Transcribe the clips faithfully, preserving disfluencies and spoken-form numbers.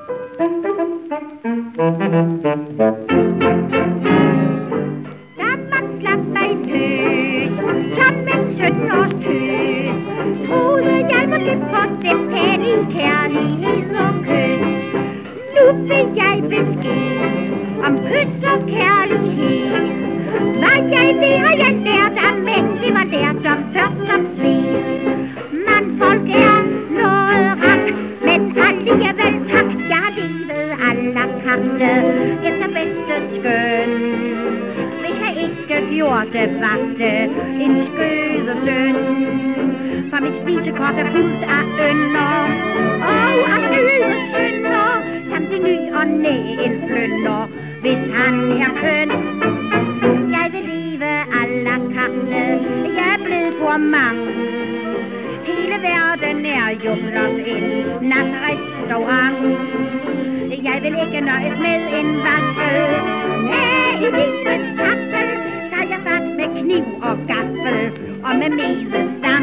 Da man slap mig løs, som en sytten års tøs, troede jeg måske på den hellige kærlighed og kys. Nu vil jeg besked om kys og kærlighed. Hvad jeg ved har jeg lært af mænd, det var lært om først som sved. Mandfolk er noget rak, men alligevel tak. Jeg har levet alla kante efter bedste skøn. Hvis jeg ikke gjorde det, var det en skøde søn. For mit spisekort er fuldt af ønder og af syge synder, samt en ny og næ en flønder, hvis han er køn. Jeg vil leve alla kante, jeg er blevet gourmand. Hele verden er jo blot en natrestaurant. Jeg vil ikke nøjes med en vaffel. Næh, i livets taffel tager jeg fat med kniv og gaffel og med medestang.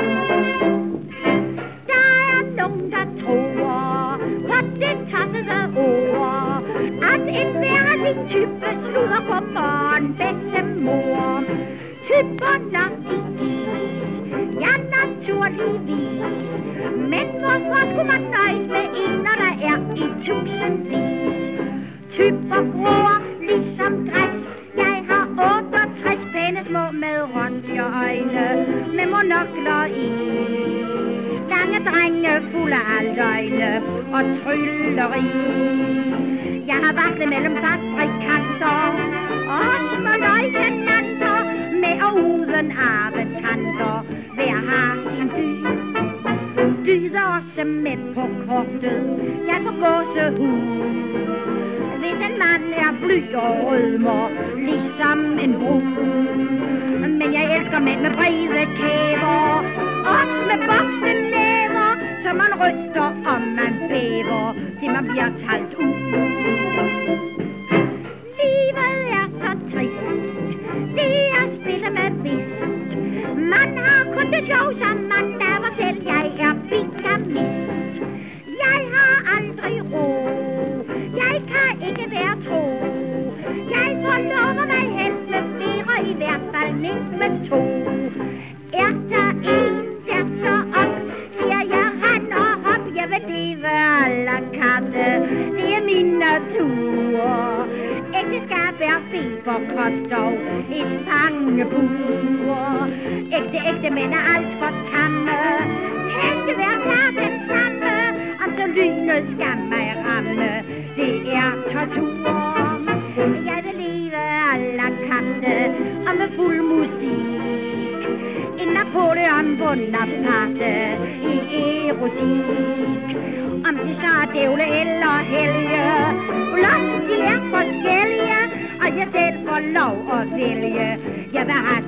Der er nogen, der tror på det tossede ord, at en hver af sin type slutter på morgen bedstemor. Typerne i is, ja naturligvis. Men hvorfor skulle man nøjes med en, når der er i tusindvis? Typer gror ligesom græs. Jeg har otteogtres pæne små med rødlige øjne, med monokler i. Lange drenge fulde af løgne og trylleri. Jeg har vaklet mellem fabrikanter og små løjtenanter, med og uden arvetanter. Hver har sin dyd. Dyder også med på kortet. Jeg får gåsehud. Hvis en mand er bly og rødmer, ligesom en brud. Men jeg elsker mænd med brede kæber og med boksenæver, så man ryster og man bæver, til man bliver talt ud. Livet er så trist, det er spillet med vist. Man har kun det sjov, som man laver selv. Jeg er bigamist. Jeg har aldrig ro. Jeg kan ikke være tro. Jeg forlover mig helst med flere, i hvert fald mindst med to. Er der en, der står op, siger jeg rand og hop. Jeg vil leve alla kante, det er min natur. Ægteskab er feberkost og et fangebur. Ægte, ægte mænd er alt for tamme. Tænke hver klar den samme, om så lynet skal mig ramme. Det er tortur. Jeg vil leve alla kante og med fuld musik. En Napoleon Bonaparte i erotik. Om det så er dævle eller helge, blot de er forskellige, og jeg selv får lov at vælge. Jeg vil have